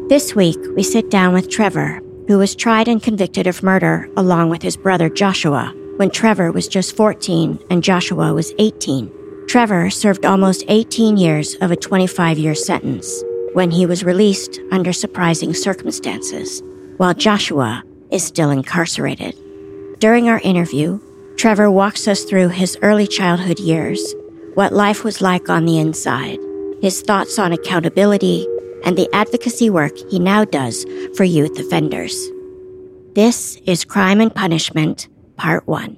This week, we sit down with Trevor, who was tried and convicted of murder along with his brother Joshua, when Trevor was just 14 and Joshua was 18. Trevor served almost 18 years of a 25-year sentence when he was released under surprising circumstances, while Joshua is still incarcerated. During our interview, Trevor walks us through his early childhood years, what life was like on the inside, his thoughts on accountability, and the advocacy work he now does for youth offenders. This is Crime and Punishment, Part 1.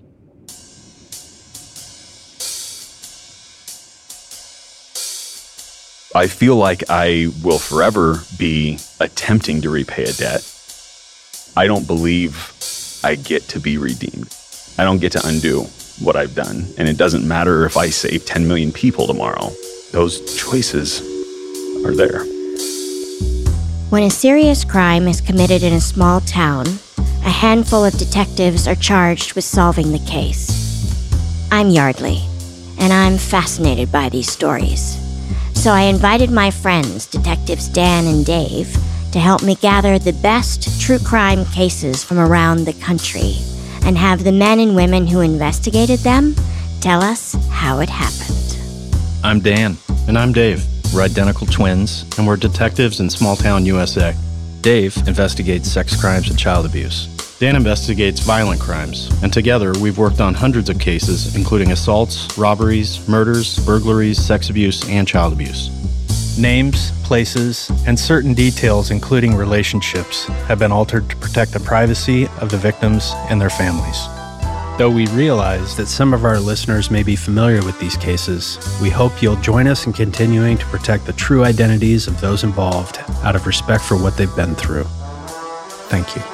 I feel like I will forever be attempting to repay a debt. I don't believe I get to be redeemed. I don't get to undo what I've done. And it doesn't matter if I save 10 million people tomorrow. Those choices are there. When a serious crime is committed in a small town, a handful of detectives are charged with solving the case. I'm Yardley, and I'm fascinated by these stories. So I invited my friends, Detectives Dan and Dave, to help me gather the best true crime cases from around the country and have the men and women who investigated them tell us how it happened. I'm Dan. And I'm Dave. We're identical twins, and we're detectives in small-town USA. Dave investigates sex crimes and child abuse. Dan investigates violent crimes, and together we've worked on hundreds of cases, including assaults, robberies, murders, burglaries, sex abuse, and child abuse. Names, places, and certain details, including relationships, have been altered to protect the privacy of the victims and their families. Though we realize that some of our listeners may be familiar with these cases, we hope you'll join us in continuing to protect the true identities of those involved out of respect for what they've been through. Thank you.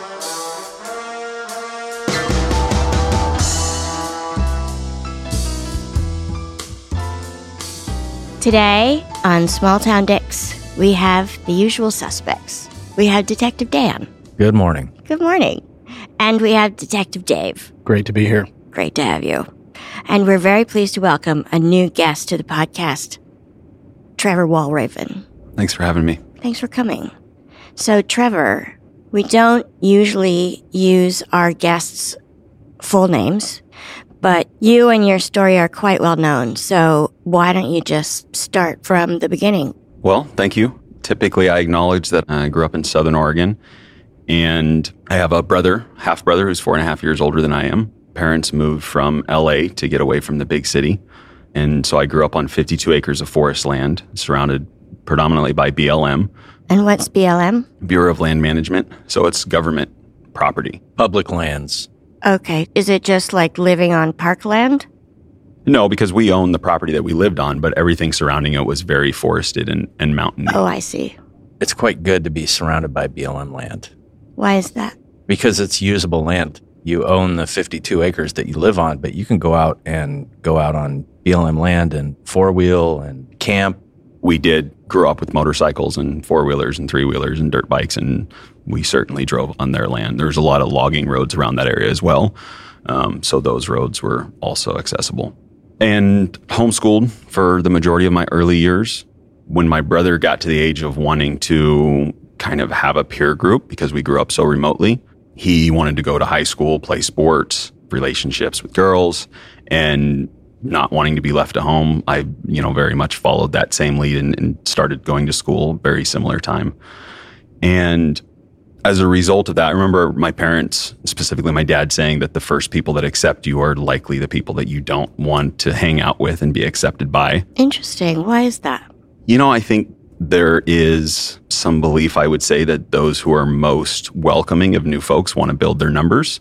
Today, on Small Town Dicks, we have the usual suspects. We have Detective Dan. Good morning. Good morning. And we have Detective Dave. Great to be here. Great to have you. And we're very pleased to welcome a new guest to the podcast, Trevor Walraven. Thanks for having me. Thanks for coming. So, Trevor, we don't usually use our guests' full names, but you and your story are quite well known, so why don't you just start from the beginning? Well, thank you. Typically, I acknowledge that I grew up in Southern Oregon, and I have a brother, half-brother, who's 4.5 years older than I am. Parents moved from LA to get away from the big city, and so I grew up on 52 acres of forest land, surrounded predominantly by BLM. And what's BLM? Bureau of Land Management, so it's government property. Public lands. Okay. Is it just like living on parkland? No, because we own the property that we lived on, but everything surrounding it was very forested and mountainy. Oh, I see. It's quite good to be surrounded by BLM land. Why is that? Because it's usable land. You own the 52 acres that you live on, but you can go out on BLM land and four-wheel and camp. We did grow up with motorcycles and four-wheelers and three-wheelers and dirt bikes, and we certainly drove on their land. There's a lot of logging roads around that area as well, so those roads were also accessible. And homeschooled for the majority of my early years. When my brother got to the age of wanting to kind of have a peer group, because we grew up so remotely, he wanted to go to high school, play sports, relationships with girls, and not wanting to be left at home. I, very much followed that same lead and started going to school very similar time. And as a result of that, I remember my parents, specifically my dad, saying that the first people that accept you are likely the people that you don't want to hang out with and be accepted by. Interesting. Why is that? I think there is some belief, I would say, that those who are most welcoming of new folks want to build their numbers.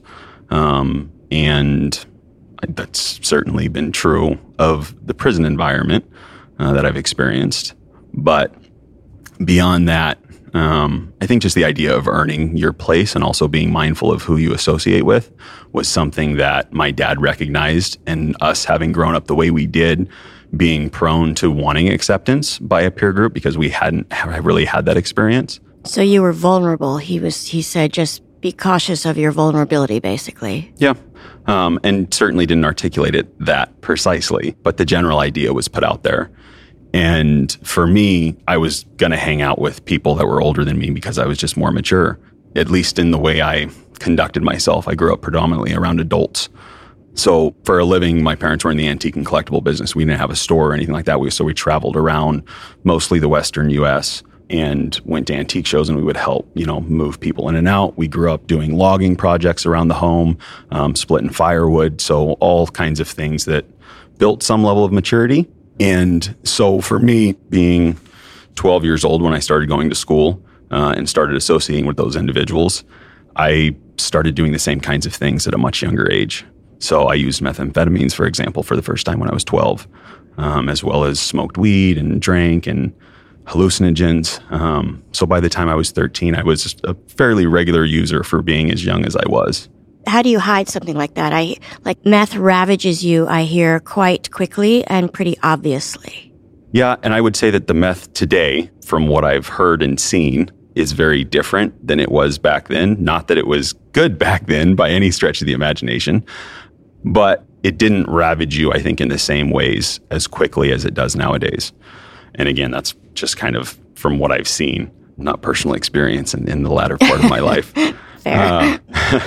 And that's certainly been true of the prison environment that I've experienced. But beyond that, I think just the idea of earning your place and also being mindful of who you associate with was something that my dad recognized, and us having grown up the way we did, being prone to wanting acceptance by a peer group because we hadn't really had that experience. So you were vulnerable. He said, just be cautious of your vulnerability, basically. Yeah. And certainly didn't articulate it that precisely, but the general idea was put out there. And for me, I was going to hang out with people that were older than me because I was just more mature, at least in the way I conducted myself. I grew up predominantly around adults. So for a living, my parents were in the antique and collectible business. We didn't have a store or anything like that. So we traveled around mostly the Western U.S. and went to antique shows, and we would help, move people in and out. We grew up doing logging projects around the home, splitting firewood. So all kinds of things that built some level of maturity. And so for me, being 12 years old when I started going to school and started associating with those individuals, I started doing the same kinds of things at a much younger age. So I used methamphetamines, for example, for the first time when I was 12, as well as smoked weed and drank and hallucinogens. So by the time I was 13, I was a fairly regular user for being as young as I was. How do you hide something like that? Meth ravages you, I hear, quite quickly and pretty obviously. Yeah, and I would say that the meth today, from what I've heard and seen, is very different than it was back then. Not that it was good back then by any stretch of the imagination, but it didn't ravage you, I think, in the same ways as quickly as it does nowadays. And again, that's just kind of from what I've seen, not personal experience in the latter part of my life. Fair.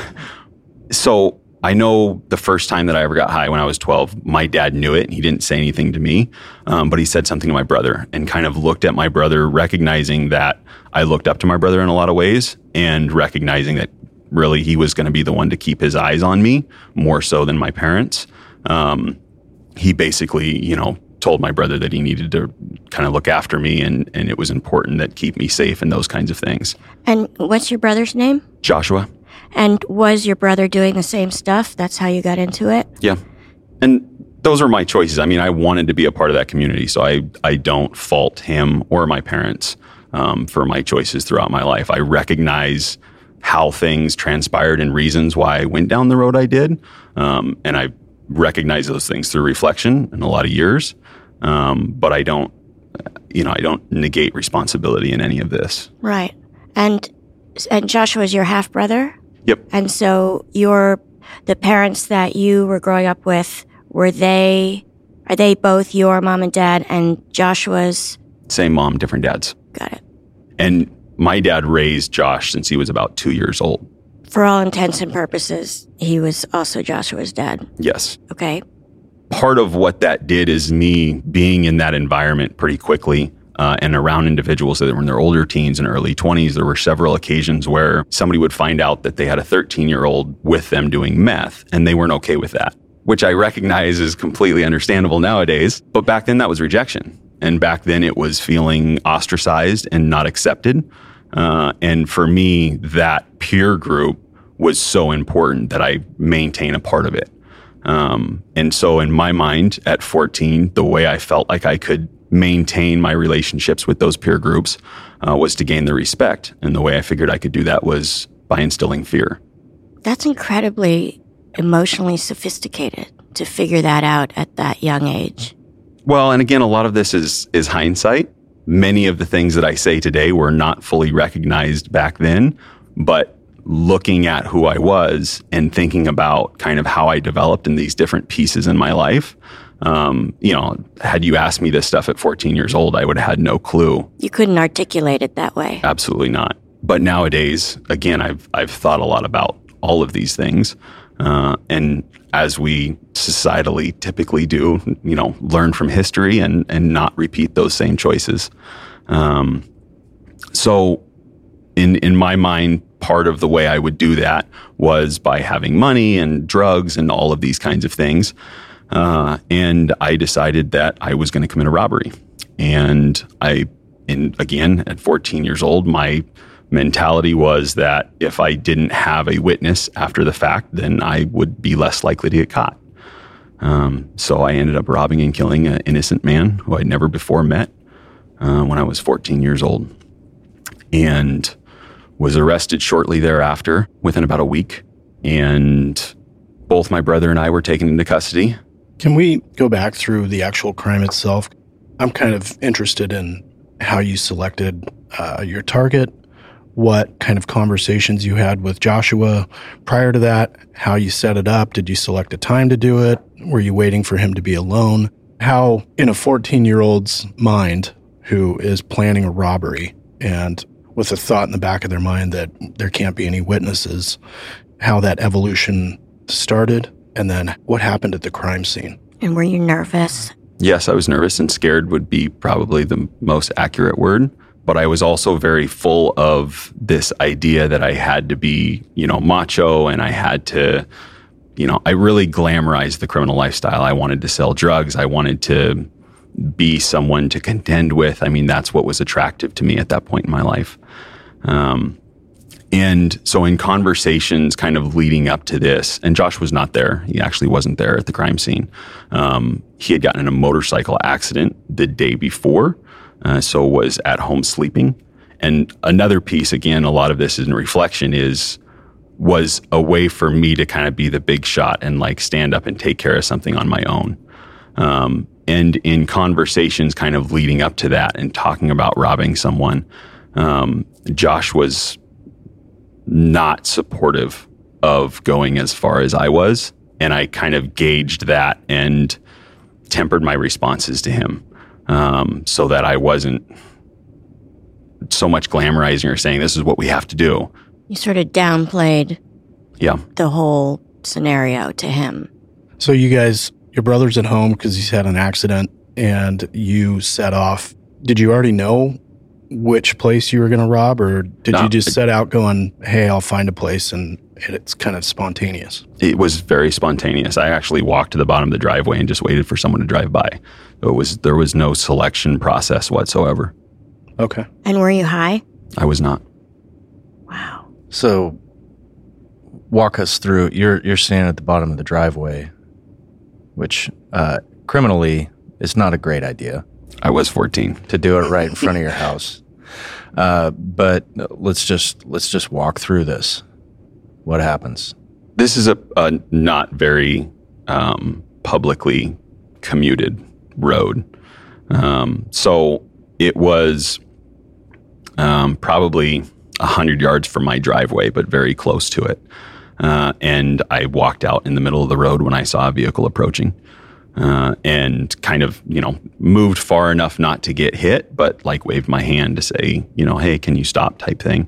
So I know the first time that I ever got high when I was 12, my dad knew it and he didn't say anything to me, but he said something to my brother and kind of looked at my brother, recognizing that I looked up to my brother in a lot of ways and recognizing that really he was going to be the one to keep his eyes on me more so than my parents. He basically, told my brother that he needed to kind of look after me and it was important that keep me safe and those kinds of things. And what's your brother's name? Joshua. And was your brother doing the same stuff? That's how you got into it? Yeah. And those are my choices. I mean, I wanted to be a part of that community, so I don't fault him or my parents for my choices throughout my life. I recognize how things transpired and reasons why I went down the road I did. And I recognize those things through reflection in a lot of years. But I don't negate responsibility in any of this. Right. And Joshua is your half brother? Yep. And so the parents that you were growing up with, are they both your mom and dad and Joshua's? Same mom, different dads. Got it. And my dad raised Josh since he was about 2 years old. For all intents and purposes, he was also Joshua's dad. Yes. Okay. Part of what that did is me being in that environment pretty quickly and around individuals that were in their older teens and early 20s. There were several occasions where somebody would find out that they had a 13-year-old with them doing meth, and they weren't okay with that, which I recognize is completely understandable nowadays. But back then, that was rejection. And back then, it was feeling ostracized and not accepted. And for me, that peer group was so important that I maintain a part of it. And so in my mind, at 14, the way I felt like I could maintain my relationships with those peer groups was to gain their respect. And the way I figured I could do that was by instilling fear. That's incredibly emotionally sophisticated to figure that out at that young age. Well, and again, a lot of this is hindsight. Many of the things that I say today were not fully recognized back then, but looking at who I was and thinking about kind of how I developed in these different pieces in my life, had you asked me this stuff at 14 years old, I would have had no clue. You couldn't articulate it that way. Absolutely not. But nowadays, again, I've thought a lot about all of these things. And as we societally typically do, learn from history and not repeat those same choices. So in my mind, part of the way I would do that was by having money and drugs and all of these kinds of things. And I decided that I was going to commit a robbery. And again, at 14 years old, my mentality was that if I didn't have a witness after the fact, then I would be less likely to get caught. So I ended up robbing and killing an innocent man who I'd never before met when I was 14 years old. And was arrested shortly thereafter, within about a week. And both my brother and I were taken into custody. Can we go back through the actual crime itself? I'm kind of interested in how you selected your target, what kind of conversations you had with Joshua prior to that, how you set it up. Did you select a time to do it? Were you waiting for him to be alone? how in a 14-year-old's mind who is planning a robbery and with a thought in the back of their mind that there can't be any witnesses, how that evolution started, and then what happened at the crime scene. And were you nervous? Yes, I was nervous, and scared would be probably the most accurate word. But I was also very full of this idea that I had to be, macho, and I had to, I really glamorized the criminal lifestyle. I wanted to sell drugs. I wanted to be someone to contend with. I mean, that's what was attractive to me at that point in my life. And so in conversations kind of leading up to this, and Josh was not there. He actually wasn't there at the crime scene. He had gotten in a motorcycle accident the day before, so was at home sleeping. And another piece, again, a lot of this is in reflection, was a way for me to kind of be the big shot and like stand up and take care of something on my own. And in conversations kind of leading up to that and talking about robbing someone, Josh was not supportive of going as far as I was. And I kind of gauged that and tempered my responses to him, so that I wasn't so much glamorizing or saying, this is what we have to do. You sort of downplayed the whole scenario to him. So you guys, your brother's at home because he's had an accident and you set off. Did you already know which place you were going to rob, or did you just set out going, hey, I'll find a place, and it's kind of spontaneous? It was very spontaneous. I actually walked to the bottom of the driveway and just waited for someone to drive by. There was no selection process whatsoever. Okay. And were you high? I was not. Wow. So walk us through, you're standing at the bottom of the driveway, which criminally is not a great idea. I was 14. To do it right in front of your house. But let's just walk through this. What happens? This is a not very publicly commuted road. So it was probably 100 yards from my driveway, but very close to it. And I walked out in the middle of the road when I saw a vehicle approaching. And kind of, moved far enough not to get hit, but like waved my hand to say, hey, can you stop type thing.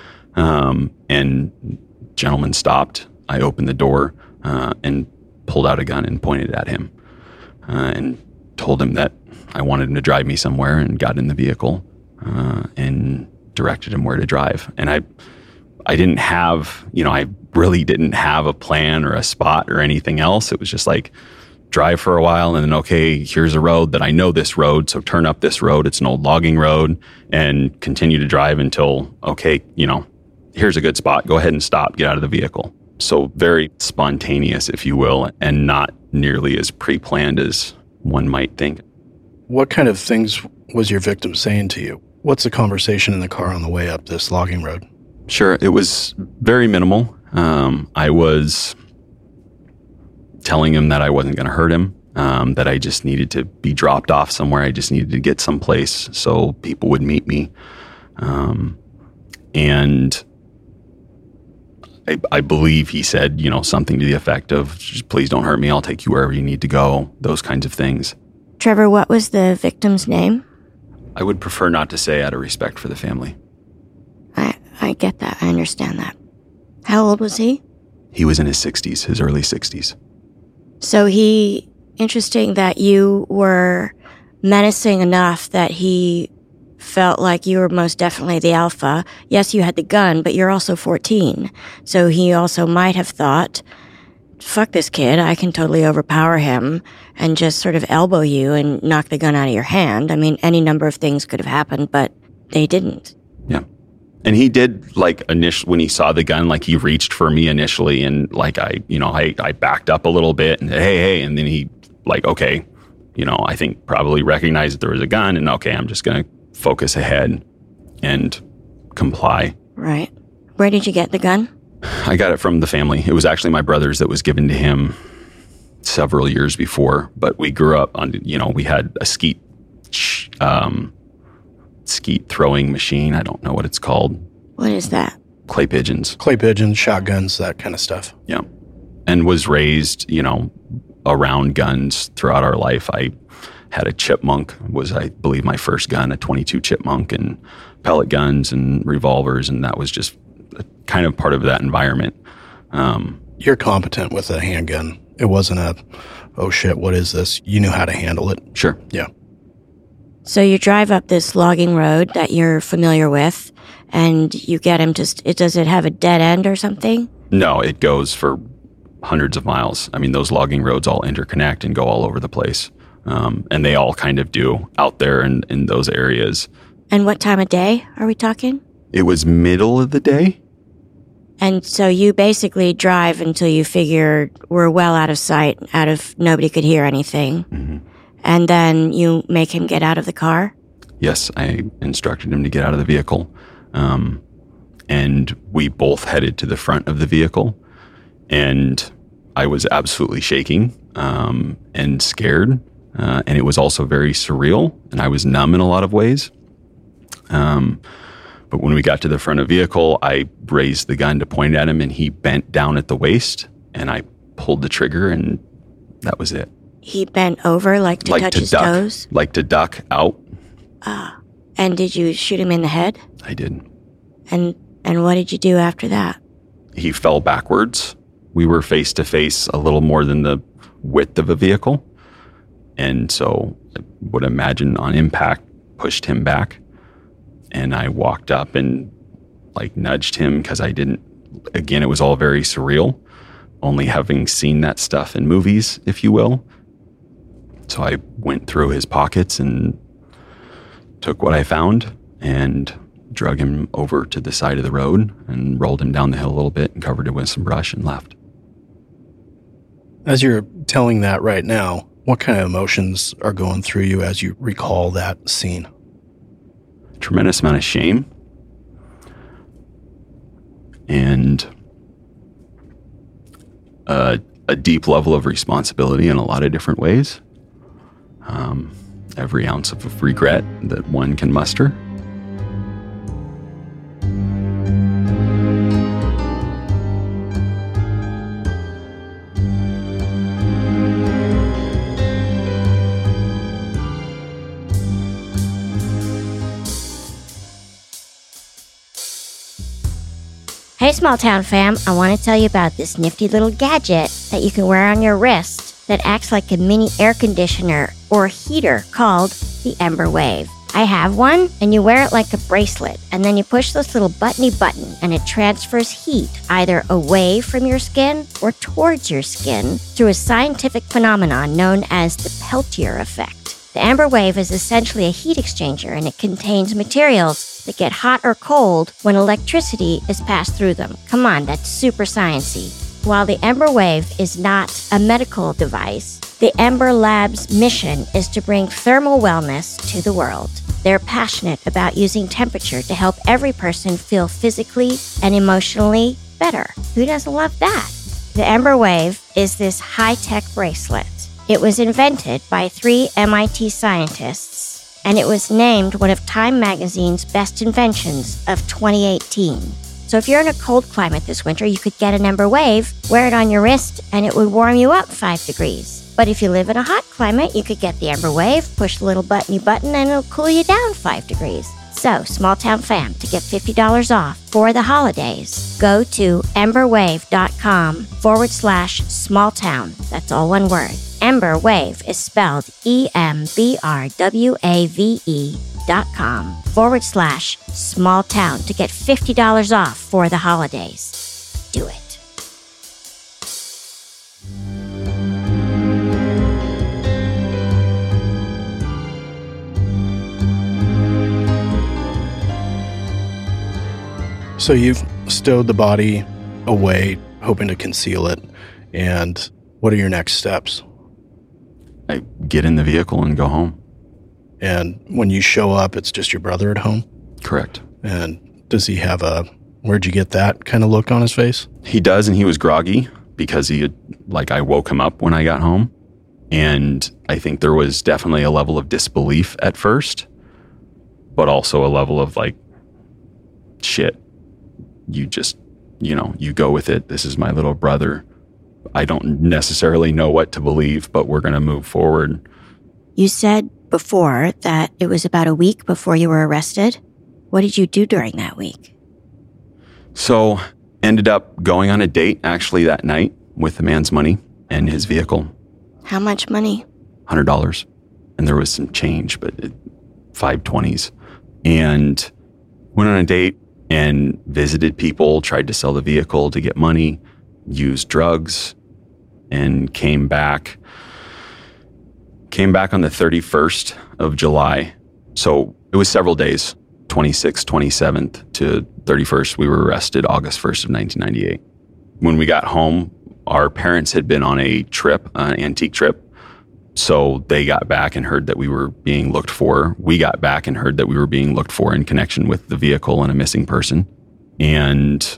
And gentleman stopped. I opened the door and pulled out a gun and pointed at him and told him that I wanted him to drive me somewhere, and got in the vehicle and directed him where to drive. And I didn't have, I really didn't have a plan or a spot or anything else. It was just like, drive for a while, and then, okay, here's a road that I know this road, so turn up this road. It's an old logging road, and continue to drive until, okay, here's a good spot. Go ahead and stop, get out of the vehicle. So very spontaneous, if you will, and not nearly as pre-planned as one might think. What kind of things was your victim saying to you? What's the conversation in the car on the way up this logging road? Sure, it was very minimal. I was telling him that I wasn't going to hurt him, that I just needed to be dropped off somewhere. I just needed to get someplace so people would meet me. And I believe he said, something to the effect of, just please don't hurt me. I'll take you wherever you need to go. Those kinds of things. Trevor, what was the victim's name? I would prefer not to say out of respect for the family. I get that. I understand that. How old was he? He was in his 60s, his early 60s. So interesting that you were menacing enough that he felt like you were most definitely the alpha. Yes, you had the gun, but you're also 14. So he also might have thought, fuck this kid, I can totally overpower him and just sort of elbow you and knock the gun out of your hand. I mean, any number of things could have happened, but they didn't. Yeah. And he did, when he saw the gun, he reached for me initially, and I backed up a little bit and said, hey, and then he okay, I think probably recognized that there was a gun, and okay, I'm just going to focus ahead and comply. Right. Where did you get the gun? I got it from the family. It was actually my brother's that was given to him several years before, but we grew up on, we had a skeet throwing machine. I don't know what it's called. What is that? Clay pigeons. Clay pigeons, shotguns, that kind of stuff. Yeah. And was raised, around guns throughout our life. had a Chipmunk, was I believe my first gun, a 22 Chipmunk, and pellet guns and revolvers, and that was just kind of part of that environment. You're competent with a handgun. It wasn't a, oh shit, what is this? You knew how to handle it. Sure. Yeah. So you drive up this logging road that you're familiar with, and you get him to, does it have a dead end or something? No, it goes for hundreds of miles. I mean, those logging roads all interconnect and go all over the place. And they all kind of do out there in those areas. And what time of day are we talking? It was middle of the day. And so you basically drive until you figure we're well out of sight, nobody could hear anything. Mm-hmm. And then you make him get out of the car? Yes, I instructed him to get out of the vehicle. And we both headed to the front of the vehicle. And I was absolutely shaking and scared. And it was also very surreal. And I was numb in a lot of ways. But when we got to the front of the vehicle, I raised the gun to point at him, and he bent down at the waist, and I pulled the trigger, and that was it. He bent over like to touch his toes? Like to duck out. And did you shoot him in the head? I did. And what did you do after that? He fell backwards. We were face to face a little more than the width of a vehicle. And so I would imagine on impact pushed him back. And I walked up and like nudged him because again, it was all very surreal, only having seen that stuff in movies, if you will. So I went through his pockets and took what I found and drug him over to the side of the road and rolled him down the hill a little bit and covered it with some brush and left. As you're telling that right now, what kind of emotions are going through you as you recall that scene? Tremendous amount of shame and a deep level of responsibility in a lot of different ways. Every ounce of regret that one can muster. Hey, Small Town fam, I want to tell you about this nifty little gadget that you can wear on your wrist that acts like a mini air conditioner or heater called the Ember Wave. I have one, and you wear it like a bracelet, and then you push this little buttony button, and it transfers heat either away from your skin or towards your skin through a scientific phenomenon known as the Peltier effect. The Ember Wave is essentially a heat exchanger, and it contains materials that get hot or cold when electricity is passed through them. Come on, that's super sciencey. While the Ember Wave is not a medical device, the Ember Lab's mission is to bring thermal wellness to the world. They're passionate about using temperature to help every person feel physically and emotionally better. Who doesn't love that? The Ember Wave is this high-tech bracelet. It was invented by 3 MIT scientists, and it was named one of Time Magazine's best inventions of 2018. So if you're in a cold climate this winter, you could get an Ember Wave, wear it on your wrist, and it would warm you up 5 degrees. But if you live in a hot climate, you could get the Ember Wave, push the little buttony button, and it'll cool you down 5 degrees. So, Small Town fam, to get $50 off for the holidays, go to emberwave.com/smalltown. That's all one word. Ember Wave is spelled EMBRWAVE.com/smalltown to get $50 off for the holidays. Do it. So you've stowed the body away, hoping to conceal it. And what are your next steps? I get in the vehicle and go home. And when you show up, it's just your brother at home? Correct. And does he have where'd you get that kind of look on his face? He does, and he was groggy because I woke him up when I got home. And I think there was definitely a level of disbelief at first, but also a level of shit. You just, you go with it. This is my little brother. I don't necessarily know what to believe, but we're going to move forward. You said before that it was about a week before you were arrested. What did you do during that week? So, ended up going on a date actually that night with the man's money and his vehicle. How much money? $100. And there was some change, but $520s. And went on a date and visited people, tried to sell the vehicle to get money, used drugs, and came back on the 31st of July. So it was several days, 26th, 27th to 31st. We were arrested August 1st of 1998. When we got home, our parents had been on a trip, an antique trip. So they got back and heard that we were being looked for. We got back and heard that we were being looked for in connection with the vehicle and a missing person. And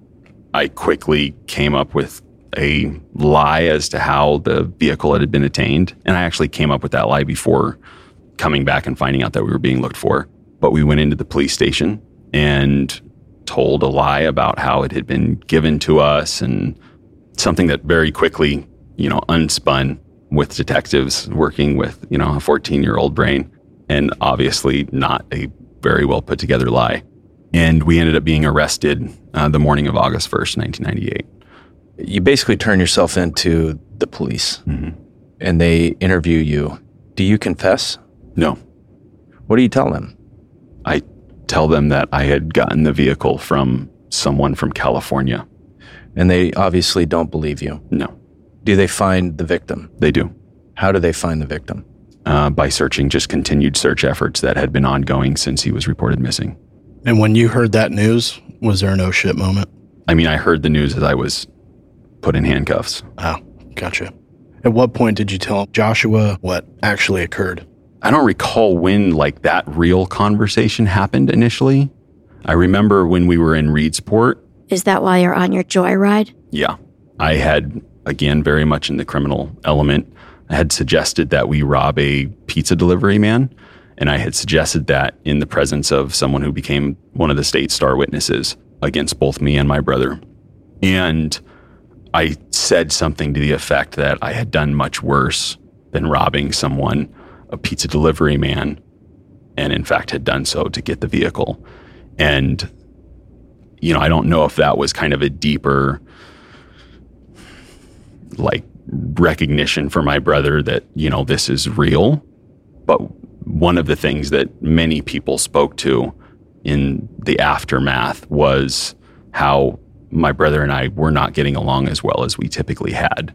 I quickly came up with a lie as to how the vehicle had been attained. And I actually came up with that lie before coming back and finding out that we were being looked for. But we went into the police station and told a lie about how it had been given to us, and something that very quickly, unspun with detectives working with, a 14-year-old brain, and obviously not a very well put together lie. And we ended up being arrested the morning of August 1st, 1998. You basically turn yourself into the police, and they interview you. Do you confess? No. What do you tell them? I tell them that I had gotten the vehicle from someone from California. And they obviously don't believe you. No. Do they find the victim? They do. How do they find the victim? By searching, just continued search efforts that had been ongoing since he was reported missing. And when you heard that news, was there an oh shit moment? I mean, I heard the news as I was put in handcuffs. Oh, gotcha. At what point did you tell Joshua what actually occurred? I don't recall when that real conversation happened initially. I remember when we were in Reedsport. Is that while you're on your joyride? Yeah. I had, again, very much in the criminal element, I had suggested that we rob a pizza delivery man. And I had suggested that in the presence of someone who became one of the state's star witnesses against both me and my brother. And I said something to the effect that I had done much worse than robbing someone, a pizza delivery man, and in fact had done so to get the vehicle. And, I don't know if that was kind of a deeper, recognition for my brother that, this is real. But one of the things that many people spoke to in the aftermath was how my brother and I were not getting along as well as we typically had.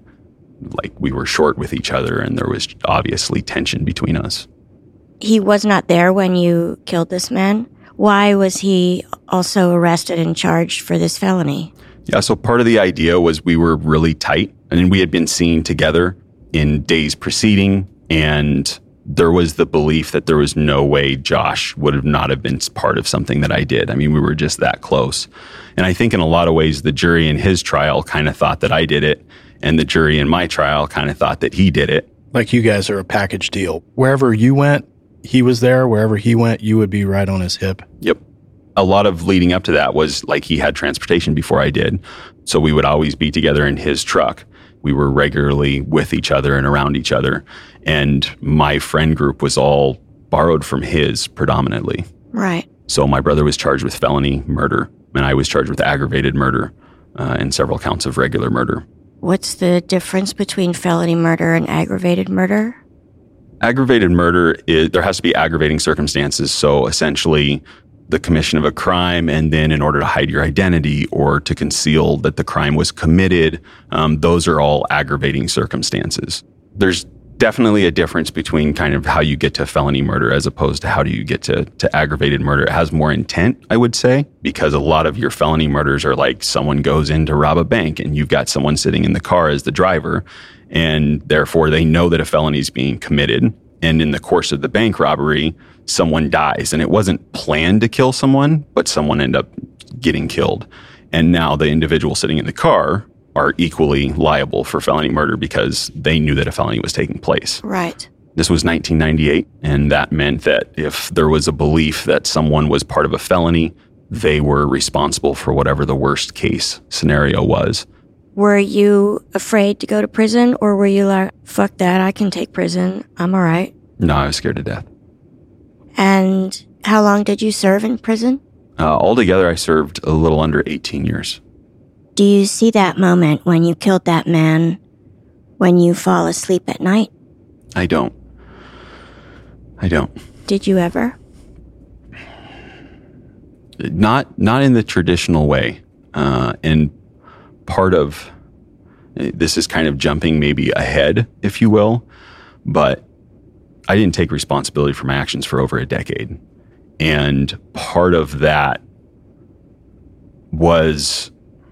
We were short with each other, and there was obviously tension between us. He was not there when you killed this man. Why was he also arrested and charged for this felony? Yeah, so part of the idea was we were really tight, and we had been seen together in days preceding, and there was the belief that there was no way Josh would not have been part of something that I did. I mean, we were just that close. And I think in a lot of ways, the jury in his trial kind of thought that I did it, and the jury in my trial kind of thought that he did it. Like you guys are a package deal. Wherever you went, he was there. Wherever he went, you would be right on his hip. Yep. A lot of leading up to that was he had transportation before I did. So we would always be together in his truck. We were regularly with each other and around each other. And my friend group was all borrowed from his predominantly. Right. So my brother was charged with felony murder, and I was charged with aggravated murder and several counts of regular murder. What's the difference between felony murder and aggravated murder? Aggravated murder, there has to be aggravating circumstances. So essentially, the commission of a crime, and then in order to hide your identity or to conceal that the crime was committed, those are all aggravating circumstances. There's definitely a difference between kind of how you get to felony murder as opposed to how do you get to aggravated murder. It has more intent, I would say, because a lot of your felony murders are someone goes in to rob a bank and you've got someone sitting in the car as the driver, and therefore they know that a felony is being committed. And in the course of the bank robbery, someone dies, and it wasn't planned to kill someone, but someone ended up getting killed. And now the individual sitting in the car are equally liable for felony murder because they knew that a felony was taking place. Right. This was 1998, and that meant that if there was a belief that someone was part of a felony, they were responsible for whatever the worst case scenario was. Were you afraid to go to prison, or were you like, fuck that, I can take prison, I'm all right? No, I was scared to death. And how long did you serve in prison? Altogether, I served a little under 18 years. Do you see that moment when you killed that man when you fall asleep at night? I don't. Did you ever? Not in the traditional way. And part of this is kind of jumping maybe ahead, if you will, but I didn't take responsibility for my actions for over a decade. And part of that was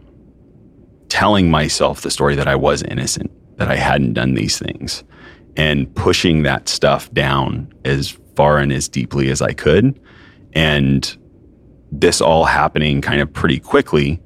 telling myself the story that I was innocent, that I hadn't done these things, and pushing that stuff down as far and as deeply as I could. And this all happening kind of pretty quickly,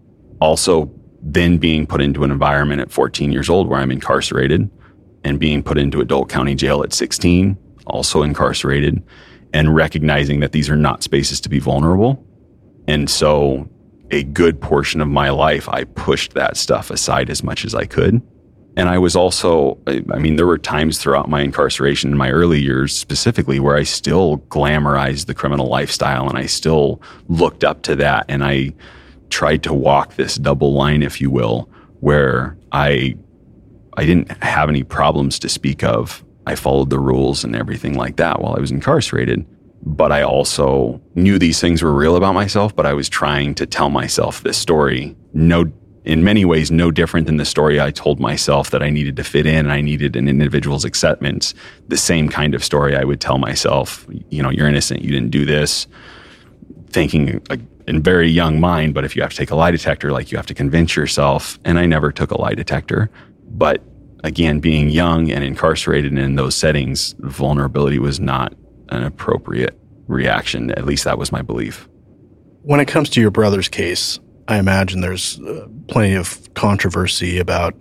also then being put into an environment at 14 years old where I'm incarcerated, and being put into adult county jail at 16, also incarcerated, and recognizing that these are not spaces to be vulnerable. And so a good portion of my life, I pushed that stuff aside as much as I could. And I was also, there were times throughout my incarceration in my early years specifically where I still glamorized the criminal lifestyle, and I still looked up to that. And I tried to walk this double line, if you will, where I didn't have any problems to speak of. I followed the rules and everything like that while I was incarcerated. But I also knew these things were real about myself, but I was trying to tell myself this story, in many ways, no different than the story I told myself that I needed to fit in and I needed an individual's acceptance. The same kind of story I would tell myself, you're innocent, you didn't do this, thinking in very young mind, but if you have to take a lie detector, you have to convince yourself. And I never took a lie detector. But again, being young and incarcerated in those settings, vulnerability was not an appropriate reaction. At least that was my belief. When it comes to your brother's case, I imagine there's plenty of controversy about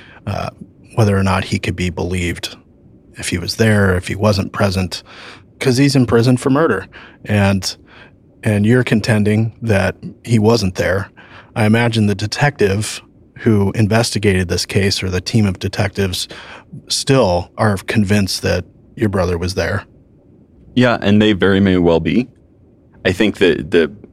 whether or not he could be believed, if he was there, if he wasn't present, because he's in prison for murder. And you're contending that he wasn't there. I imagine the detective who investigated this case, or the team of detectives, still are convinced that your brother was there. Yeah, and they very may well be. I think that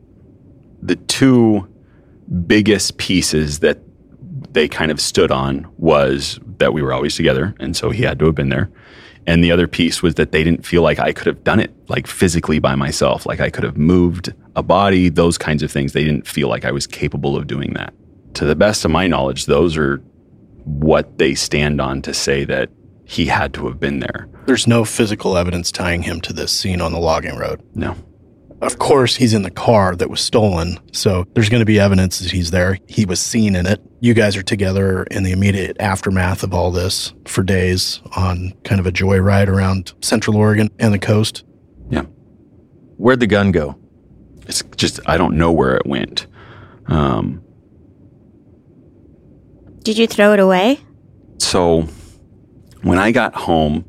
the two biggest pieces that they kind of stood on was that we were always together, and so he had to have been there. And the other piece was that they didn't feel like I could have done it, physically by myself, like I could have moved a body, those kinds of things. They didn't feel like I was capable of doing that. To the best of my knowledge, those are what they stand on to say that he had to have been there. There's no physical evidence tying him to this scene on the logging road. No. Of course, he's in the car that was stolen, so there's going to be evidence that he's there. He was seen in it. You guys are together in the immediate aftermath of all this for days on kind of a joyride around Central Oregon and the coast. Yeah. Where'd the gun go? It's just, I don't know where it went. Did you throw it away? So when I got home,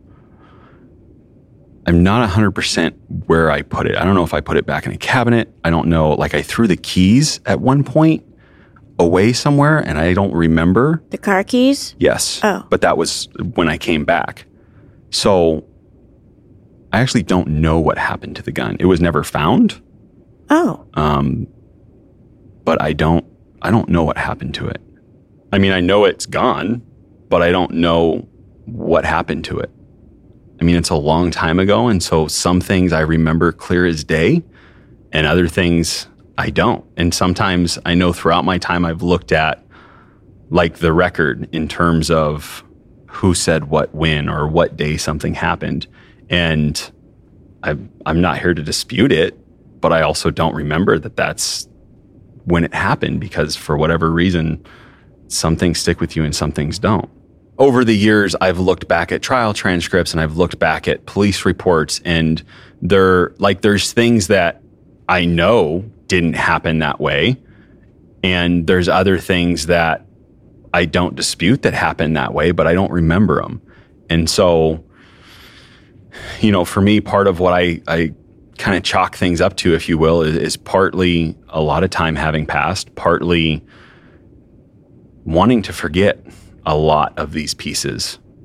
I'm not 100% where I put it. I don't know if I put it back in a cabinet. I don't know. I threw the keys at one point away somewhere, and I don't remember. The car keys? Yes. Oh. But that was when I came back. So I actually don't know what happened to the gun. It was never found. Oh. But I don't know what happened to it. I know it's gone, but I don't know what happened to it. It's a long time ago, and so some things I remember clear as day, and other things I don't. And sometimes I know throughout my time I've looked at the record in terms of who said what when or what day something happened. And I'm not here to dispute it, but I also don't remember that that's when it happened, because for whatever reason, some things stick with you and some things don't. Over the years, I've looked back at trial transcripts and I've looked back at police reports, and there's things that I know didn't happen that way. And there's other things that I don't dispute that happened that way, but I don't remember them. And so, for me, part of what I kind of chalk things up to, if you will, is partly a lot of time having passed, partly wanting to forget a lot of these pieces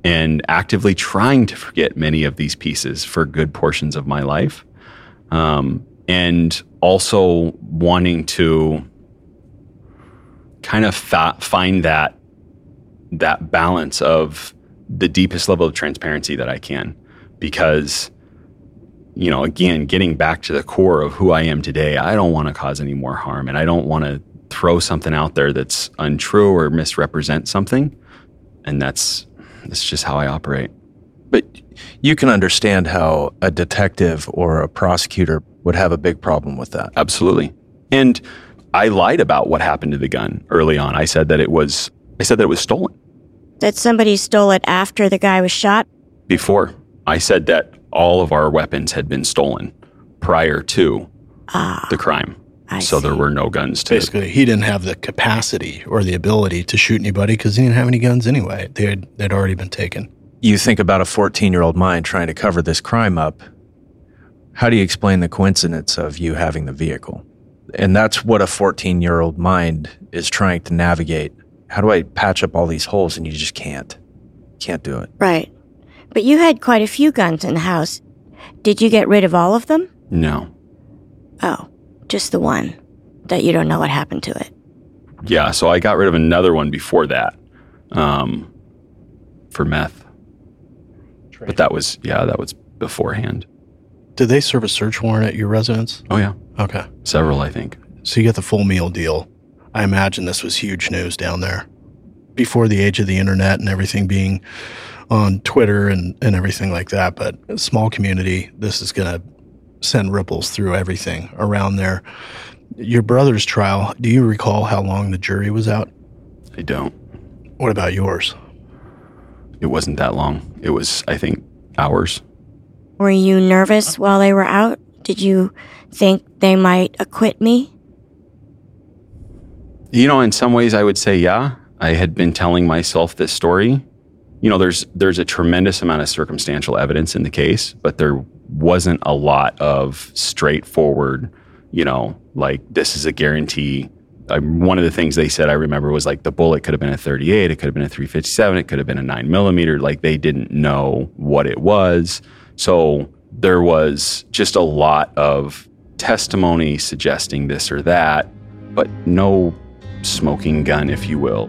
and actively trying to forget many of these pieces for good portions of my life. And also wanting to kind of find that balance of the deepest level of transparency that I can, because, you know, again, getting back to the core of who I am today, I don't want to cause any more harm, and I don't want to throw something out there that's untrue or misrepresent something. And that's just how I operate. But you can understand how a detective or a prosecutor would have a big problem with that. Absolutely. And I lied about what happened to the gun early on. I said that it was stolen. That somebody stole it after the guy was shot? Before. I said that all of our weapons had been stolen prior to the crime. I so see. There were no guns to Basically, he didn't have the capacity or the ability to shoot anybody because he didn't have any guns anyway. They'd already been taken. You think about a 14-year-old mind trying to cover this crime up. How do you explain the coincidence of you having the vehicle? And that's what a 14-year-old mind is trying to navigate. How do I patch up all these holes? And you just can't. Can't do it. Right. But you had quite a few guns in the house. Did you get rid of all of them? No. Oh, just the one that you don't know what happened to it. Yeah, so I got rid of another one before that, for meth. But that was beforehand. Did they serve a search warrant at your residence? Oh, yeah. Okay. Several, I think. So you get the full meal deal. I imagine this was huge news down there. Before the age of the internet and everything being on Twitter and everything like that. But a small community, this is going to send ripples through everything around there. Your brother's trial, do you recall how long the jury was out? I don't. What about yours? It wasn't that long. It was, I think, hours. Were you nervous while they were out? Did you think they might acquit me? You know, in some ways I would say, yeah. I had been telling myself this story. You know, there's a tremendous amount of circumstantial evidence in the case, but there wasn't a lot of straightforward, you know, like this is a guarantee. One of the things they said I remember was like the bullet could have been a .38, it could have been a .357, it could have been a 9mm. Like they didn't know what it was. So there was just a lot of testimony suggesting this or that, but no smoking gun, if you will.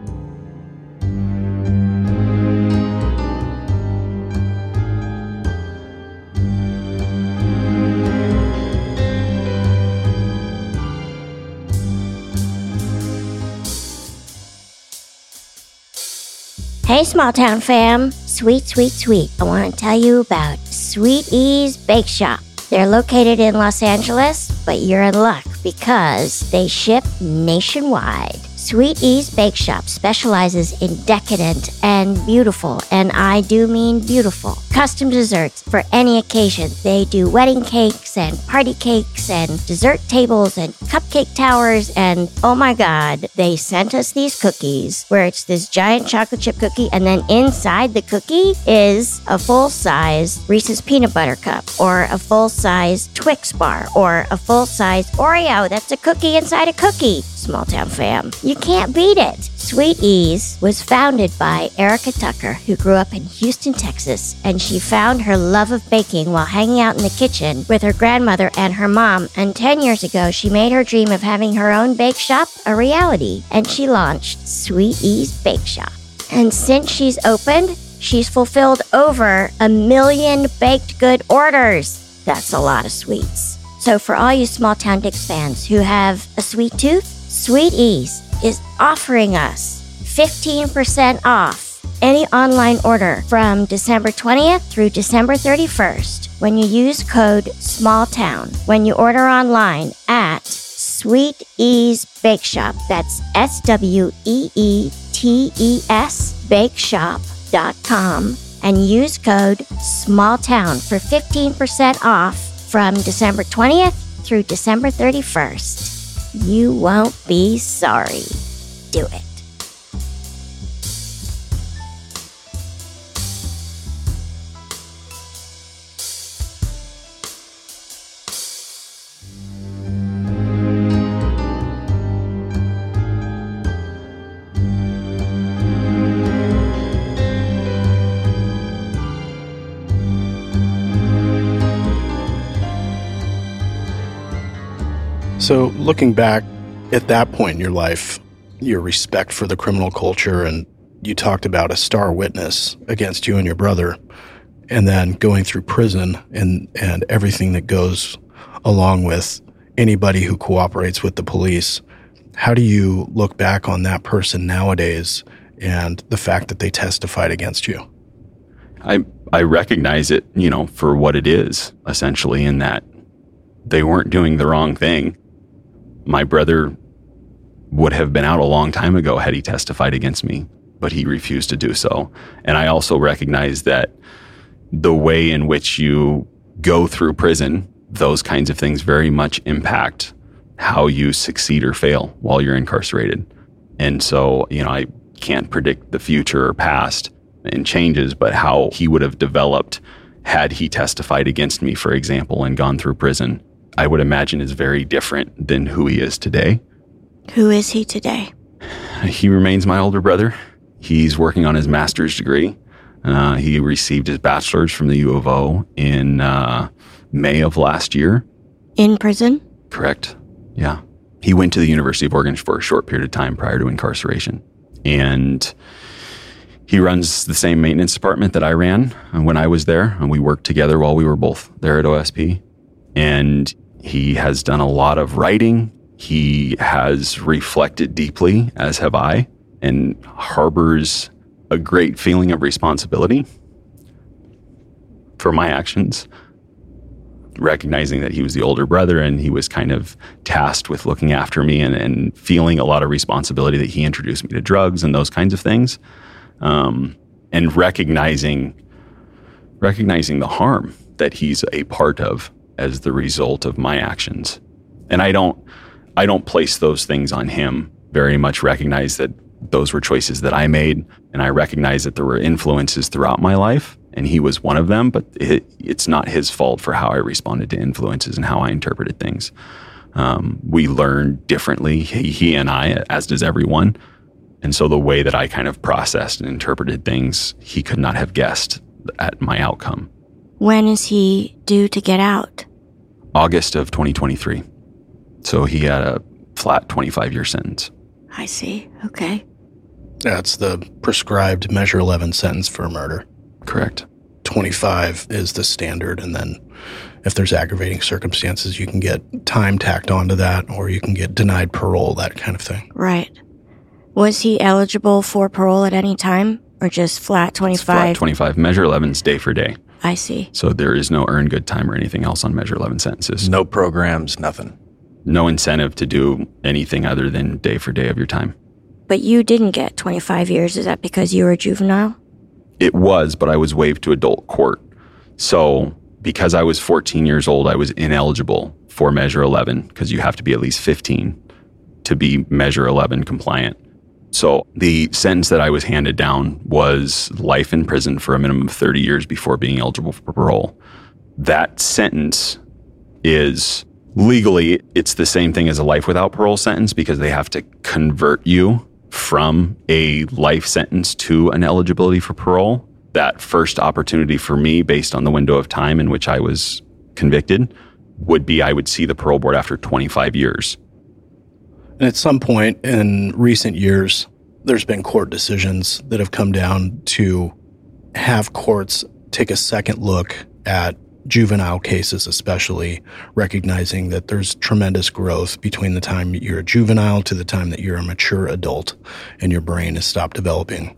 Hey, small town fam. Sweet, sweet, sweet. I want to tell you about Sweet Ease Bake Shop. They're located in Los Angeles, but you're in luck because they ship nationwide. Sweet Ease Bake Shop specializes in decadent and beautiful, and I do mean beautiful, custom desserts for any occasion. They do wedding cakes and party cakes and dessert tables and cupcake towers, and oh my God, they sent us these cookies where it's this giant chocolate chip cookie, and then inside the cookie is a full-size Reese's Peanut Butter Cup, or a full-size Twix bar, or a full-size Oreo that's a cookie inside a cookie. Small town fam, you can't beat it. Sweet Ease was founded by Erica Tucker, who grew up in Houston, Texas, and she found her love of baking while hanging out in the kitchen with her grandmother and her mom, and 10 years ago, she made her dream of having her own bake shop a reality, and she launched Sweet Ease Bake Shop. And since she's opened, she's fulfilled over 1 million baked good orders. That's a lot of sweets. So for all you Small Town Dicks fans who have a sweet tooth, Sweet Ease is offering us 15% off any online order from December 20th through December 31st when you use code SMALLTOWN when you order online at Sweet Ease Bake Shop. That's SWEETES bakeshop.com and use code SMALLTOWN for 15% off from December 20th through December 31st. You won't be sorry. Do it. So looking back at that point in your life, your respect for the criminal culture, and you talked about a star witness against you and your brother, and then going through prison and everything that goes along with anybody who cooperates with the police. How do you look back on that person nowadays and the fact that they testified against you? I recognize it, for what it is, essentially, in that they weren't doing the wrong thing. My brother would have been out a long time ago had he testified against me, but he refused to do so. And I also recognize that the way in which you go through prison, those kinds of things very much impact how you succeed or fail while you're incarcerated. And so, I can't predict the future or past and changes, but how he would have developed had he testified against me, for example, and gone through prison, I would imagine is very different than who he is today. Who is he today? He remains my older brother. He's working on his master's degree. He received his bachelor's from the U of O in May of last year. In prison? Correct. Yeah. He went to the University of Oregon for a short period of time prior to incarceration. And he runs the same maintenance department that I ran when I was there. And we worked together while we were both there at OSP. And he has done a lot of writing. He has reflected deeply, as have I, and harbors a great feeling of responsibility for my actions, recognizing that he was the older brother and he was kind of tasked with looking after me and feeling a lot of responsibility that he introduced me to drugs and those kinds of things. And recognizing the harm that he's a part of as the result of my actions. And I don't place those things on him. Very much recognize that those were choices that I made, and I recognize that there were influences throughout my life, and he was one of them, but it's not his fault for how I responded to influences and how I interpreted things. We learn differently, he and I, as does everyone. And so the way that I kind of processed and interpreted things, he could not have guessed at my outcome. When is he due to get out? August of 2023. So he had a flat 25-year sentence. I see. Okay. That's the prescribed Measure 11 sentence for murder. Correct. 25 is the standard, and then if there's aggravating circumstances, you can get time tacked onto that, or you can get denied parole, that kind of thing. Right. Was he eligible for parole at any time, or just flat 25? It's flat 25. Measure 11's day for day. I see. So there is no earn good time or anything else on Measure 11 sentences. No programs, nothing. No incentive to do anything other than day for day of your time. But you didn't get 25 years. Is that because you were a juvenile? It was, but I was waived to adult court. So because I was 14 years old, I was ineligible for Measure 11 because you have to be at least 15 to be Measure 11 compliant. So the sentence that I was handed down was life in prison for a minimum of 30 years before being eligible for parole. That sentence is legally, it's the same thing as a life without parole sentence because they have to convert you from a life sentence to an eligibility for parole. That first opportunity for me, based on the window of time in which I was convicted, would be I would see the parole board after 25 years. And at some point in recent years, there's been court decisions that have come down to have courts take a second look at juvenile cases, especially recognizing that there's tremendous growth between the time you're a juvenile to the time that you're a mature adult and your brain has stopped developing.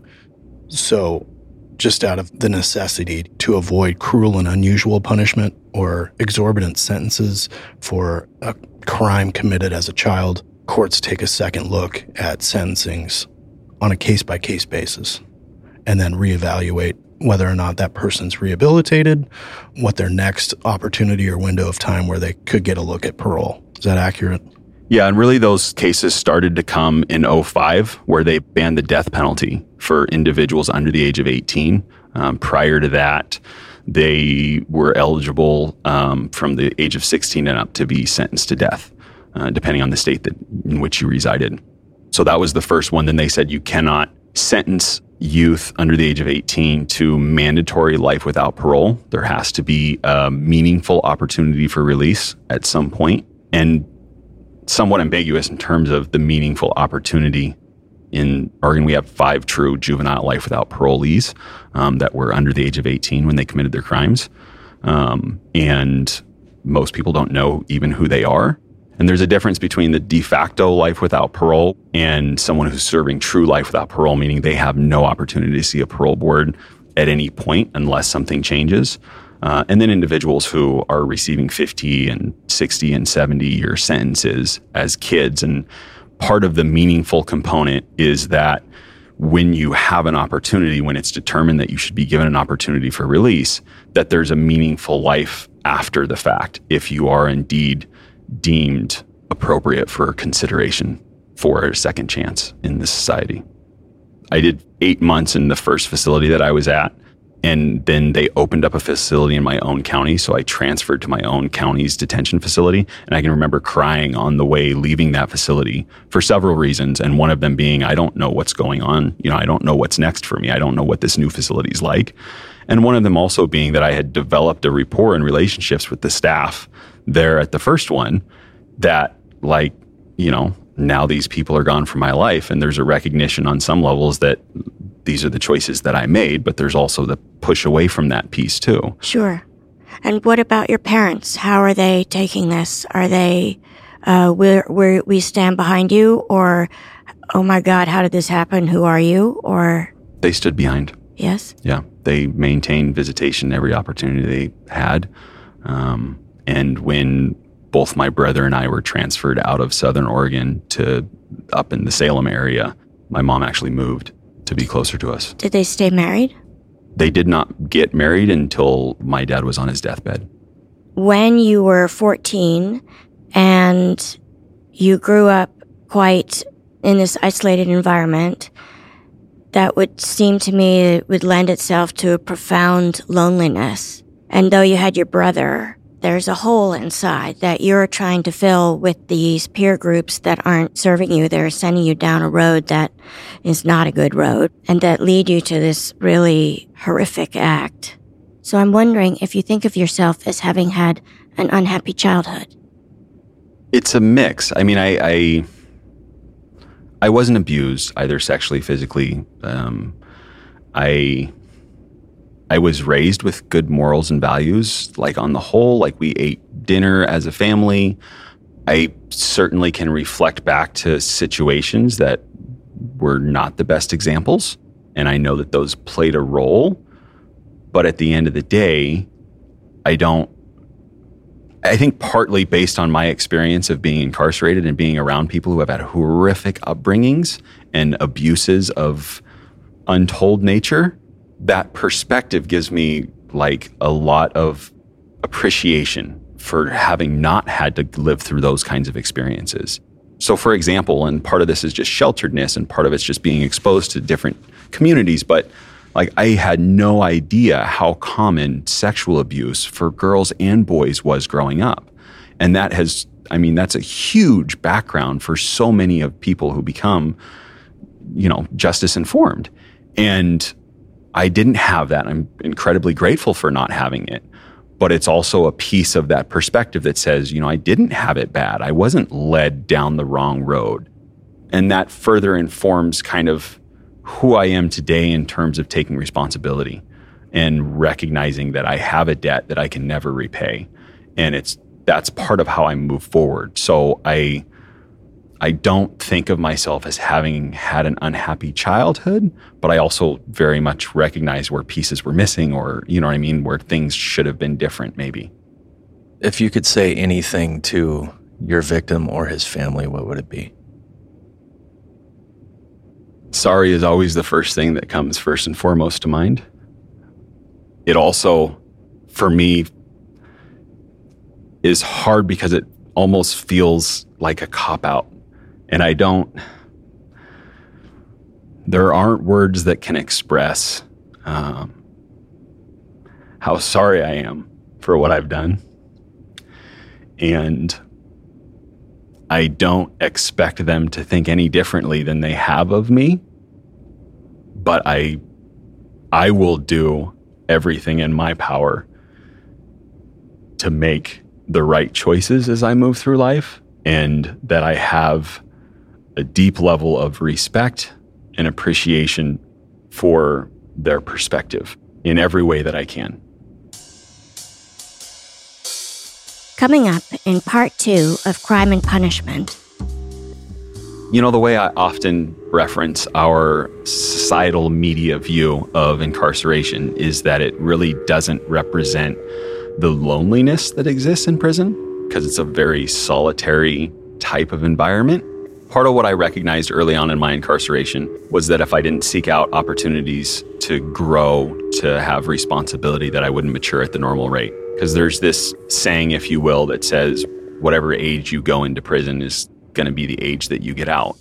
So just out of the necessity to avoid cruel and unusual punishment or exorbitant sentences for a crime committed as a child, courts take a second look at sentencings on a case-by-case basis and then reevaluate whether or not that person's rehabilitated, what their next opportunity or window of time where they could get a look at parole. Is that accurate? Yeah, and really those cases started to come in 2005, where they banned the death penalty for individuals under the age of 18. Prior to that, they were eligible from the age of 16 and up to be sentenced to death, depending on the state in which you resided. So that was the first one. Then they said you cannot sentence youth under the age of 18 to mandatory life without parole. There has to be a meaningful opportunity for release at some point. And somewhat ambiguous in terms of the meaningful opportunity. In Oregon, we have 5 true juvenile life without parolees that were under the age of 18 when they committed their crimes. And most people don't know even who they are. And there's a difference between the de facto life without parole and someone who's serving true life without parole, meaning they have no opportunity to see a parole board at any point unless something changes. And then individuals who are receiving 50 and 60 and 70-year sentences as kids. And part of the meaningful component is that when you have an opportunity, when it's determined that you should be given an opportunity for release, that there's a meaningful life after the fact if you are indeed deemed appropriate for consideration for a second chance in this society. I did 8 months in the first facility that I was at, and then they opened up a facility in my own county, so I transferred to my own county's detention facility. And I can remember crying on the way leaving that facility for several reasons, and one of them being, I don't know what's going on. I don't know what's next for me. I don't know what this new facility is like. And one of them also being that I had developed a rapport and relationships with the staff there at the first one that, now these people are gone from my life, and there's a recognition on some levels that these are the choices that I made, but there's also the push away from that piece too. Sure. And what about your parents? How are they taking this? Are they, we stand behind you, or, oh my God, how did this happen? Who are you? Or they stood behind. Yes. Yeah. They maintained visitation every opportunity they had. And when both my brother and I were transferred out of Southern Oregon to up in the Salem area, my mom actually moved to be closer to us. Did they stay married? They did not get married until my dad was on his deathbed. When you were 14 and you grew up quite in this isolated environment, that would seem to me it would lend itself to a profound loneliness. And though you had your brother, there's a hole inside that you're trying to fill with these peer groups that aren't serving you. They're sending you down a road that is not a good road and that lead you to this really horrific act. So I'm wondering if you think of yourself as having had an unhappy childhood. It's a mix. I mean, I wasn't abused either sexually, physically. I was raised with good morals and values, on the whole, we ate dinner as a family. I certainly can reflect back to situations that were not the best examples, and I know that those played a role. But at the end of the day, I think partly based on my experience of being incarcerated and being around people who have had horrific upbringings and abuses of untold nature, that perspective gives me a lot of appreciation for having not had to live through those kinds of experiences. So for example, and part of this is just shelteredness and part of it's just being exposed to different communities, but I had no idea how common sexual abuse for girls and boys was growing up. And that's a huge background for so many of people who become, justice informed. And I didn't have that. I'm incredibly grateful for not having it. But it's also a piece of that perspective that says, I didn't have it bad. I wasn't led down the wrong road. And that further informs kind of who I am today in terms of taking responsibility and recognizing that I have a debt that I can never repay. And that's part of how I move forward. So I don't think of myself as having had an unhappy childhood, but I also very much recognize where pieces were missing or, where things should have been different maybe. If you could say anything to your victim or his family, what would it be? Sorry is always the first thing that comes first and foremost to mind. It also, for me, is hard because it almost feels like a cop-out. And there aren't words that can express how sorry I am for what I've done. And I don't expect them to think any differently than they have of me. But I will do everything in my power to make the right choices as I move through life and that I have a deep level of respect and appreciation for their perspective in every way that I can. Coming up in part 2 of Crime and Punishment. You know, the way I often reference our societal media view of incarceration is that it really doesn't represent the loneliness that exists in prison, because it's a very solitary type of environment. Part of what I recognized early on in my incarceration was that if I didn't seek out opportunities to grow, to have responsibility, that I wouldn't mature at the normal rate. Because there's this saying, if you will, that says whatever age you go into prison is going to be the age that you get out.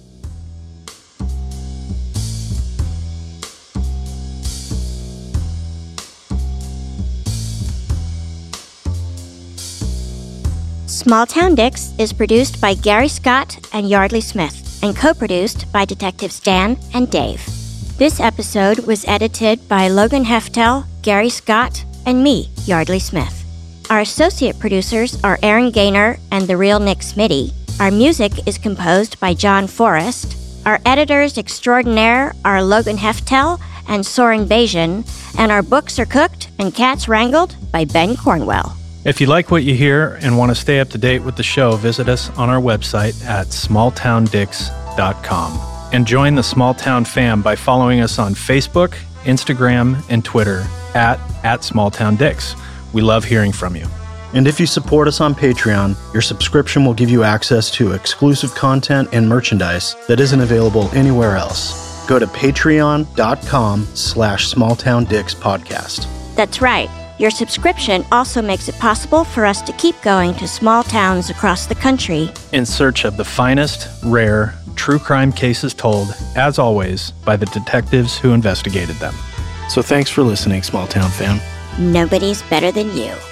Small Town Dicks is produced by Gary Scott and Yardley Smith and co-produced by Detectives Dan and Dave. This episode was edited by Logan Heftel, Gary Scott, and me, Yardley Smith. Our associate producers are Aaron Gaynor and the real Nick Smitty. Our music is composed by John Forrest. Our editors extraordinaire are Logan Heftel and Soren Bajan, and our books are cooked and cats wrangled by Ben Cornwell. If you like what you hear and want to stay up to date with the show, visit us on our website at smalltowndicks.com. And join the Small Town fam by following us on Facebook, Instagram, and Twitter at SmallTownDicks. We love hearing from you. And if you support us on Patreon, your subscription will give you access to exclusive content and merchandise that isn't available anywhere else. Go to patreon.com/smalltowndickspodcast. That's right. Your subscription also makes it possible for us to keep going to small towns across the country in search of the finest, rare, true crime cases told, as always, by the detectives who investigated them. So thanks for listening, Small Town fam. Nobody's better than you.